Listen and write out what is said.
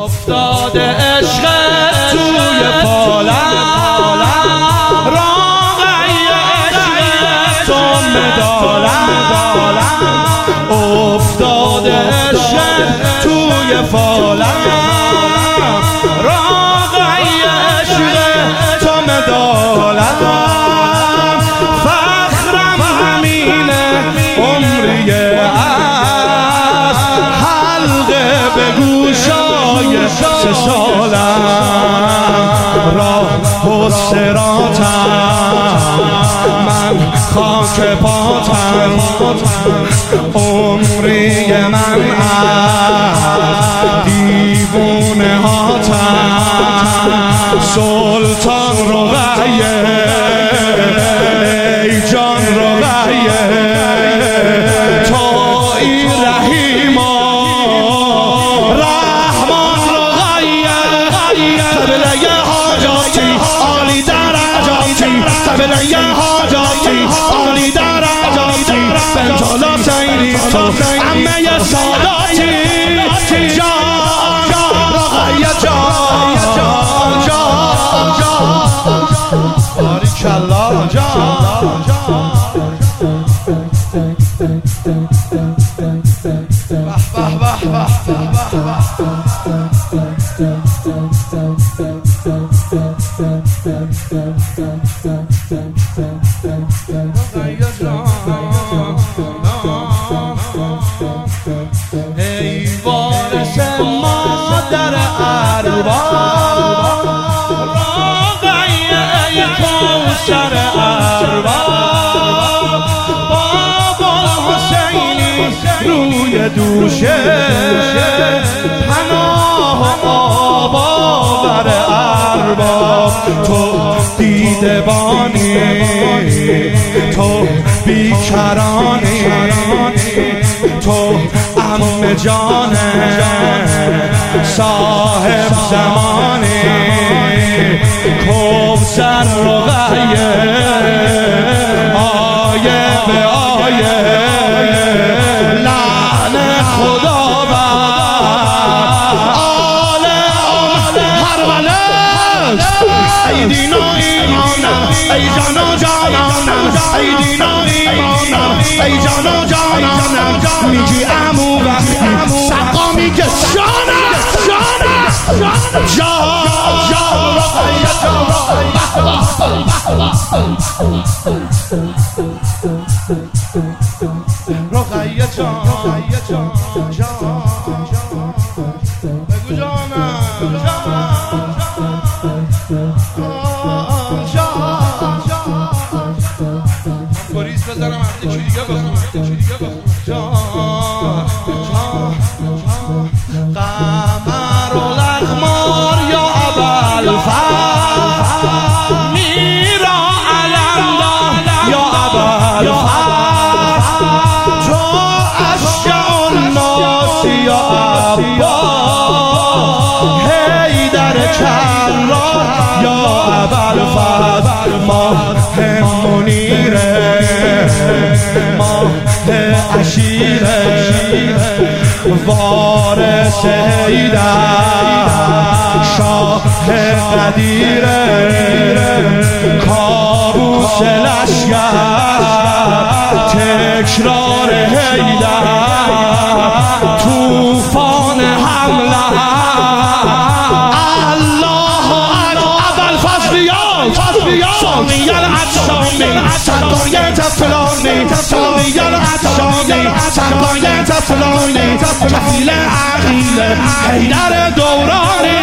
افتاده عشق توی پالم راقی عشق تو مدالم افتاده عشق توی پالم راقی عشق تو مدالم فخرم همینه عمریه از حلقه به گوشای 3 سالم راه و صراطم من خاک پاتم عمری من دیوونه هاتم سلطان رقیه ای جان رقیه تو ای رحیما رحمان رقیه قبله حاجاتی عالی درجاتی قبله حاجاتی عالی درجاتی بنجالا سیری تو عمه ساداتی جان رقیه جان باریکالله جان ای وارث مادر ارباب راقیه ای کوثر ارباب بابا حسینی روی دوشه پناه و آباور ارباب تو دیده بانی تو بیکرانی تو عم جانه صاحب زمانی کوثر رقیه آیه به آیه لعن خدا بر آل هر ولد ای دین و ایمانم ای جان و جانانم ای دین و ایمانم ای جان و جانانم میگی عمو وقتی سقامی که جانم جان رقیه جان بگو جانم پلیس بزنم یکی دیگه بخونم قمر الاقمار یا ابوالفضل میرا علمدار یا ابوالفضل تو اشجع الناس یا عباس حیدر کرار یا ابوالفضل ماه منیره ماه عشیره وارث حیدر شاه قدیره کابوس لشکر تکرار حیدر توفان حمله الله ابوالفضلیات سامی العطشانی سربایت فلانی سامی العطشانی سربایت فلانی کفیل عقیل حیدر دورانی